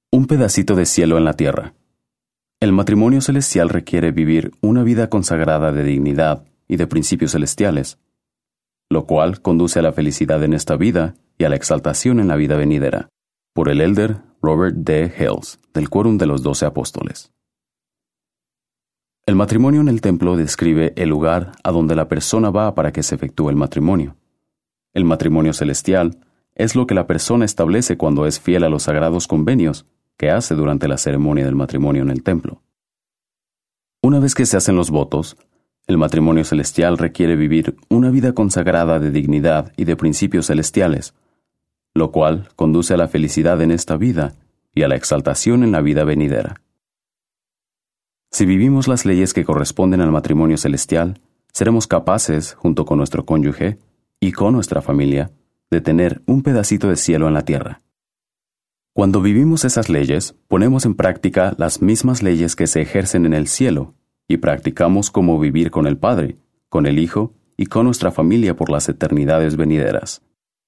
Un pedacito de cielo en la tierra. El matrimonio celestial requiere vivir una vida consagrada de dignidad y de principios celestiales, lo cual conduce a la felicidad en esta vida y a la exaltación en la vida venidera, por el elder Robert D. Hales, del Quórum de los 12 Apóstoles. El matrimonio en el templo describe el lugar a donde la persona va para que se efectúe el matrimonio. El matrimonio celestial es lo que la persona establece cuando es fiel a los sagrados convenios que hace durante la ceremonia del matrimonio en el templo. Una vez que se hacen los votos, el matrimonio celestial requiere vivir una vida consagrada de dignidad y de principios celestiales, lo cual conduce a la felicidad en esta vida y a la exaltación en la vida venidera. Si vivimos las leyes que corresponden al matrimonio celestial, seremos capaces, junto con nuestro cónyuge y con nuestra familia, de tener un pedacito de cielo en la tierra. Cuando vivimos esas leyes, ponemos en práctica las mismas leyes que se ejercen en el cielo y practicamos cómo vivir con el Padre, con el Hijo y con nuestra familia por las eternidades venideras.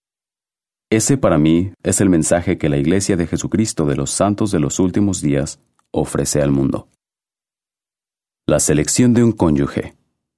Ese para mí es el mensaje que la Iglesia de Jesucristo de los Santos de los Últimos Días ofrece al mundo. La selección de un cónyuge.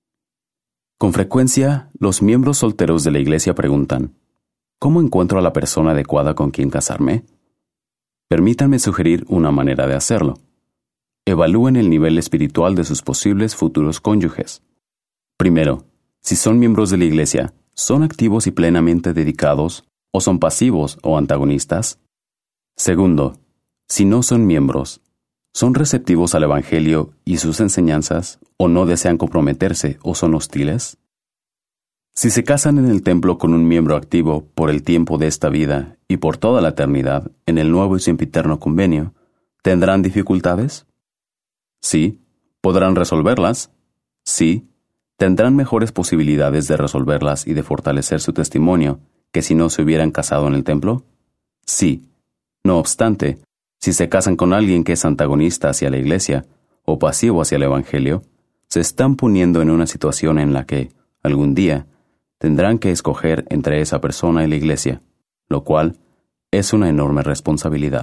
Con frecuencia, los miembros solteros de la Iglesia preguntan: ¿cómo encuentro a la persona adecuada con quien casarme? Permítanme sugerir una manera de hacerlo. Evalúen el nivel espiritual de sus posibles futuros cónyuges. Primero, si son miembros de la Iglesia, ¿son activos y plenamente dedicados, o son pasivos o antagonistas? Segundo, si no son miembros, ¿son receptivos al Evangelio y sus enseñanzas, o no desean comprometerse o son hostiles? Si se casan en el templo con un miembro activo por el tiempo de esta vida y por toda la eternidad en el nuevo y sempiterno convenio, ¿tendrán dificultades? Sí. ¿Podrán resolverlas? Sí. ¿Tendrán mejores posibilidades de resolverlas y de fortalecer su testimonio que si no se hubieran casado en el templo? Sí. No obstante, si se casan con alguien que es antagonista hacia la Iglesia o pasivo hacia el Evangelio, se están poniendo en una situación en la que, algún día, tendrán que escoger entre esa persona y la Iglesia, lo cual es una enorme responsabilidad.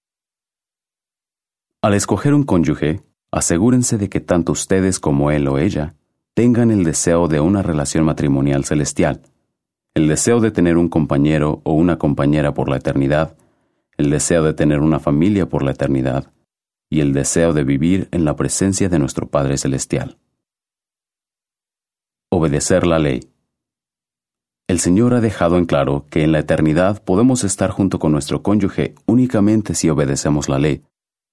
Al escoger un cónyuge, asegúrense de que tanto ustedes como él o ella tengan el deseo de una relación matrimonial celestial, el deseo de tener un compañero o una compañera por la eternidad, el deseo de tener una familia por la eternidad y el deseo de vivir en la presencia de nuestro Padre Celestial. Obedecer la ley. El Señor ha dejado en claro que en la eternidad podemos estar junto con nuestro cónyuge únicamente si obedecemos la ley.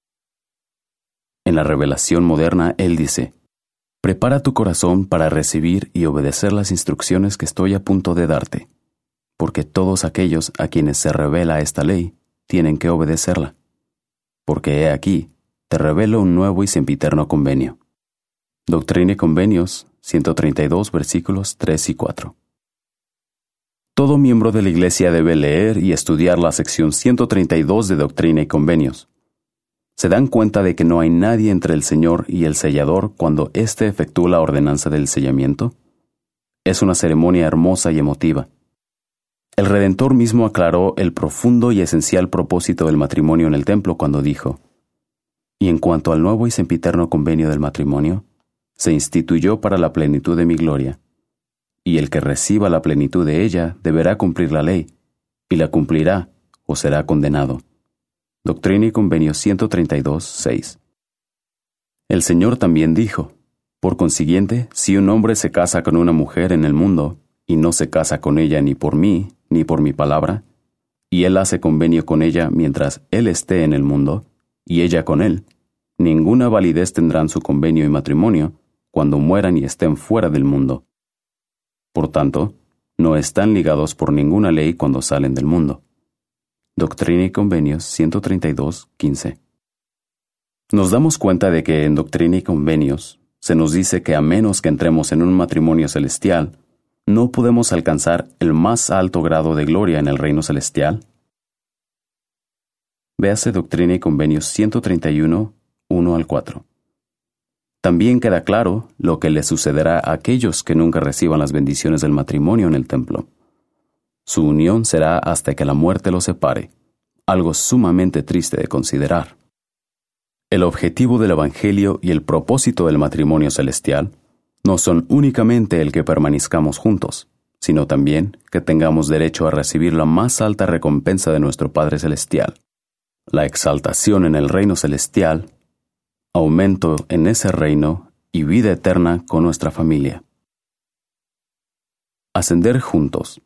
En la revelación moderna, Él dice: «Prepara tu corazón para recibir y obedecer las instrucciones que estoy a punto de darte, porque todos aquellos a quienes se revela esta ley tienen que obedecerla. Porque he aquí, te revelo un nuevo y sempiterno convenio». Doctrina y Convenios, 132, versículos 3 y 4. Todo miembro de la Iglesia debe leer y estudiar la sección 132 de Doctrina y Convenios. ¿Se dan cuenta de que no hay nadie entre el Señor y el sellador cuando éste efectúa la ordenanza del sellamiento? Es una ceremonia hermosa y emotiva. El Redentor mismo aclaró el profundo y esencial propósito del matrimonio en el templo cuando dijo: «Y en cuanto al nuevo y sempiterno convenio del matrimonio, se instituyó para la plenitud de mi gloria. Y el que reciba la plenitud de ella deberá cumplir la ley, y la cumplirá, o será condenado». Doctrina y Convenios 132, 6. El Señor también dijo: «Por consiguiente, si un hombre se casa con una mujer en el mundo, y no se casa con ella ni por mí, ni por mi palabra, y él hace convenio con ella mientras él esté en el mundo, y ella con él, ninguna validez tendrán su convenio y matrimonio cuando mueran y estén fuera del mundo. Por tanto, no están ligados por ninguna ley cuando salen del mundo». Doctrina y Convenios 132, 15. Nos damos cuenta de que en Doctrina y Convenios se nos dice que a menos que entremos en un matrimonio celestial, no podemos alcanzar el más alto grado de gloria en el reino celestial. Véase Doctrina y Convenios 131, 1 al 4. También queda claro lo que le sucederá a aquellos que nunca reciban las bendiciones del matrimonio en el templo. Su unión será hasta que la muerte los separe, algo sumamente triste de considerar. El objetivo del Evangelio y el propósito del matrimonio celestial no son únicamente el que permanezcamos juntos, sino también que tengamos derecho a recibir la más alta recompensa de nuestro Padre Celestial, la exaltación en el reino celestial, aumento en ese reino y vida eterna con nuestra familia. Ascender juntos.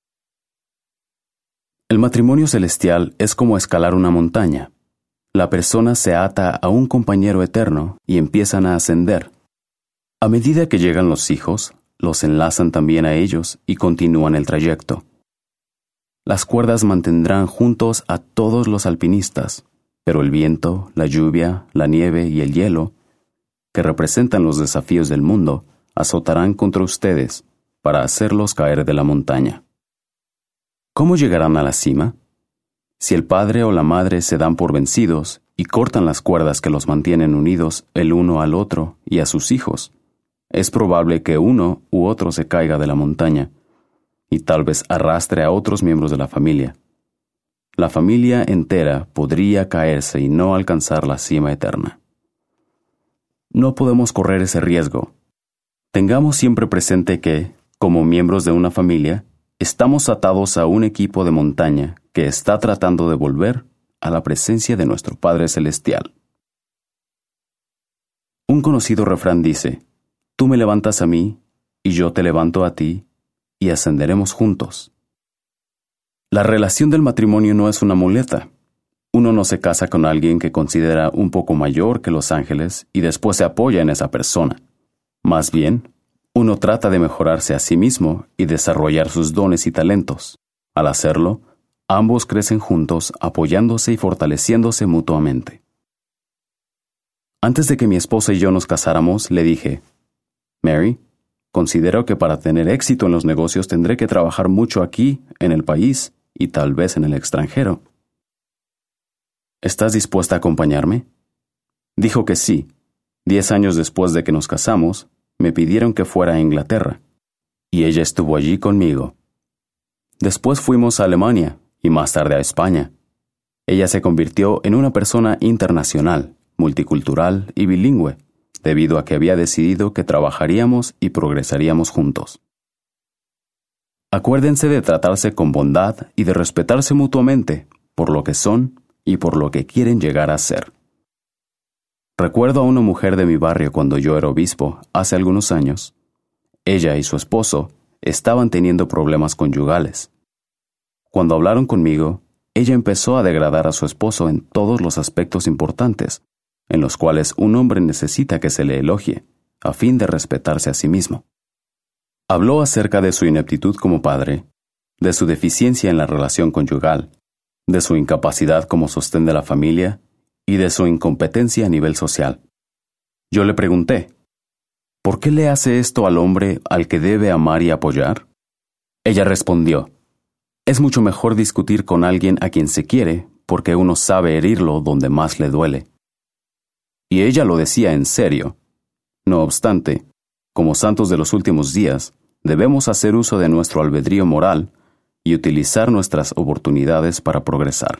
El matrimonio celestial es como escalar una montaña. La persona se ata a un compañero eterno y empiezan a ascender. A medida que llegan los hijos, los enlazan también a ellos y continúan el trayecto. Las cuerdas mantendrán juntos a todos los alpinistas, pero el viento, la lluvia, la nieve y el hielo, que representan los desafíos del mundo, azotarán contra ustedes para hacerlos caer de la montaña. ¿Cómo llegarán a la cima? Si el padre o la madre se dan por vencidos y cortan las cuerdas que los mantienen unidos el uno al otro y a sus hijos, es probable que uno u otro se caiga de la montaña y tal vez arrastre a otros miembros de la familia. La familia entera podría caerse y no alcanzar la cima eterna. No podemos correr ese riesgo. Tengamos siempre presente que, como miembros de una familia, estamos atados a un equipo de montaña que está tratando de volver a la presencia de nuestro Padre Celestial. Un conocido refrán dice: «Tú me levantas a mí, y yo te levanto a ti, y ascenderemos juntos». La relación del matrimonio no es una muleta. Uno no se casa con alguien que considera un poco mayor que los ángeles y después se apoya en esa persona. Más bien, uno trata de mejorarse a sí mismo y desarrollar sus dones y talentos. Al hacerlo, ambos crecen juntos, apoyándose y fortaleciéndose mutuamente. Antes de que mi esposa y yo nos casáramos, le dije: «Mary, considero que para tener éxito en los negocios tendré que trabajar mucho aquí, en el país, y tal vez en el extranjero. ¿Estás dispuesta a acompañarme?». Dijo que sí. 10 años después de que nos casamos, me pidieron que fuera a Inglaterra, y ella estuvo allí conmigo. Después fuimos a Alemania, y más tarde a España. Ella se convirtió en una persona internacional, multicultural y bilingüe, debido a que había decidido que trabajaríamos y progresaríamos juntos. Acuérdense de tratarse con bondad y de respetarse mutuamente por lo que son y por lo que quieren llegar a ser. Recuerdo a una mujer de mi barrio cuando yo era obispo, hace algunos años. Ella y su esposo estaban teniendo problemas conyugales. Cuando hablaron conmigo, ella empezó a degradar a su esposo en todos los aspectos importantes, en los cuales un hombre necesita que se le elogie, a fin de respetarse a sí mismo. Habló acerca de su ineptitud como padre, de su deficiencia en la relación conyugal, de su incapacidad como sostén de la familia y de su incompetencia a nivel social. Yo le pregunté: ¿por qué le hace esto al hombre al que debe amar y apoyar? Ella respondió: es mucho mejor discutir con alguien a quien se quiere, porque uno sabe herirlo donde más le duele. Y ella lo decía en serio. No obstante, como santos de los últimos días, debemos hacer uso de nuestro albedrío moral y utilizar nuestras oportunidades para progresar.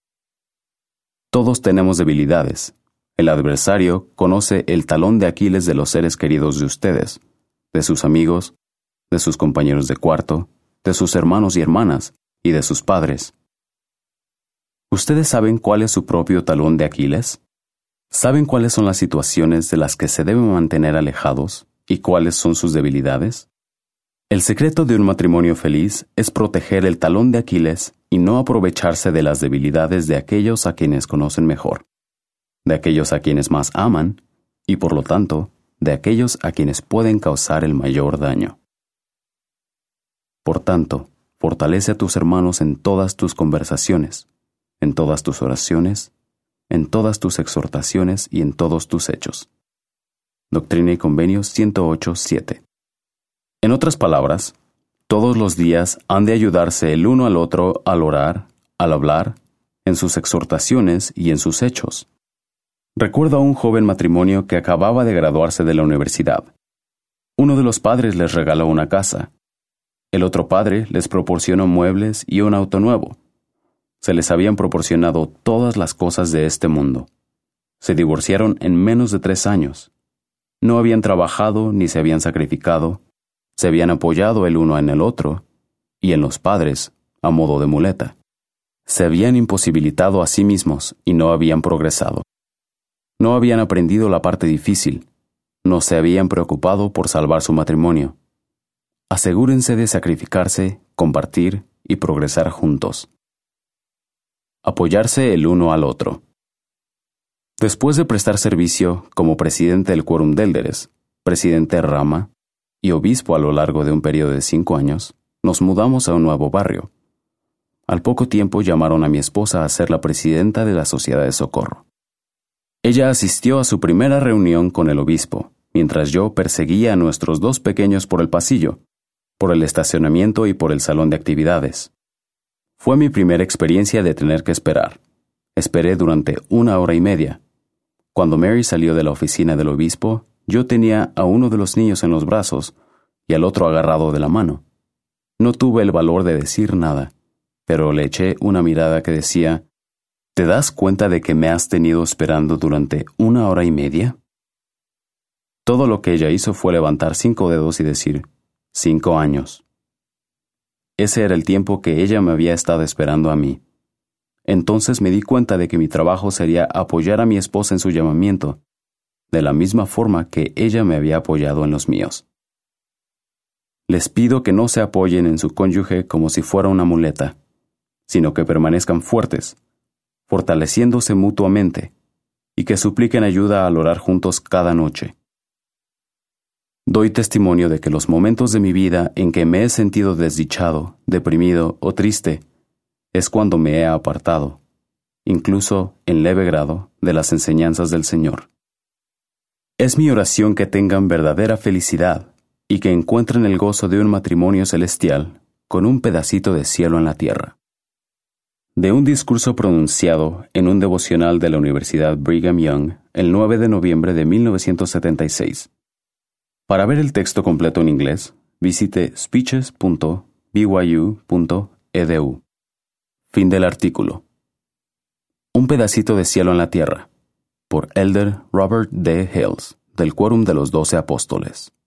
Todos tenemos debilidades. El adversario conoce el talón de Aquiles de los seres queridos de ustedes, de sus amigos, de sus compañeros de cuarto, de sus hermanos y hermanas, y de sus padres. ¿Ustedes saben cuál es su propio talón de Aquiles? ¿Saben cuáles son las situaciones de las que se deben mantener alejados y cuáles son sus debilidades? El secreto de un matrimonio feliz es proteger el talón de Aquiles y no aprovecharse de las debilidades de aquellos a quienes conocen mejor, de aquellos a quienes más aman y, por lo tanto, de aquellos a quienes pueden causar el mayor daño. Por tanto, fortalece a tus hermanos en todas tus conversaciones, en todas tus oraciones, en todas tus exhortaciones y en todos tus hechos. Doctrina y Convenios 108:7. En otras palabras, todos los días han de ayudarse el uno al otro al orar, al hablar, en sus exhortaciones y en sus hechos. Recuerdo a un joven matrimonio que acababa de graduarse de la universidad. Uno de los padres les regaló una casa. El otro padre les proporcionó muebles y un auto nuevo. Se les habían proporcionado todas las cosas de este mundo. Se divorciaron en menos de 3 años. No habían trabajado ni se habían sacrificado. Se habían apoyado el uno en el otro y en los padres, a modo de muleta. Se habían imposibilitado a sí mismos y no habían progresado. No habían aprendido la parte difícil. No se habían preocupado por salvar su matrimonio. Asegúrense de sacrificarse, compartir y progresar juntos. Apoyarse el uno al otro. Después de prestar servicio como presidente del Quórum de Élderes, presidente Rama y obispo a lo largo de un periodo de 5 años, nos mudamos a un nuevo barrio. Al poco tiempo llamaron a mi esposa a ser la presidenta de la Sociedad de Socorro. Ella asistió a su primera reunión con el obispo, mientras yo perseguía a nuestros 2 pequeños por el pasillo, por el estacionamiento y por el salón de actividades. Fue mi primera experiencia de tener que esperar. Esperé durante 1 hora y media. Cuando Mary salió de la oficina del obispo, yo tenía a uno de los niños en los brazos y al otro agarrado de la mano. No tuve el valor de decir nada, pero le eché una mirada que decía, ¿te das cuenta de que me has tenido esperando durante 1 hora y media? Todo lo que ella hizo fue levantar 5 dedos y decir, 5 años. Ese era el tiempo que ella me había estado esperando a mí. Entonces me di cuenta de que mi trabajo sería apoyar a mi esposa en su llamamiento, de la misma forma que ella me había apoyado en los míos. Les pido que no se apoyen en su cónyuge como si fuera una muleta, sino que permanezcan fuertes, fortaleciéndose mutuamente, y que supliquen ayuda al orar juntos cada noche. Doy testimonio de que los momentos de mi vida en que me he sentido desdichado, deprimido o triste es cuando me he apartado, incluso en leve grado, de las enseñanzas del Señor. Es mi oración que tengan verdadera felicidad y que encuentren el gozo de un matrimonio celestial con un pedacito de cielo en la tierra. De un discurso pronunciado en un devocional de la Universidad Brigham Young el 9 de noviembre de 1976. Para ver el texto completo en inglés, visite speeches.byu.edu. Fin del artículo. Un pedacito de cielo en la tierra, por Elder Robert D. Hales, del Quórum de los 12 Apóstoles.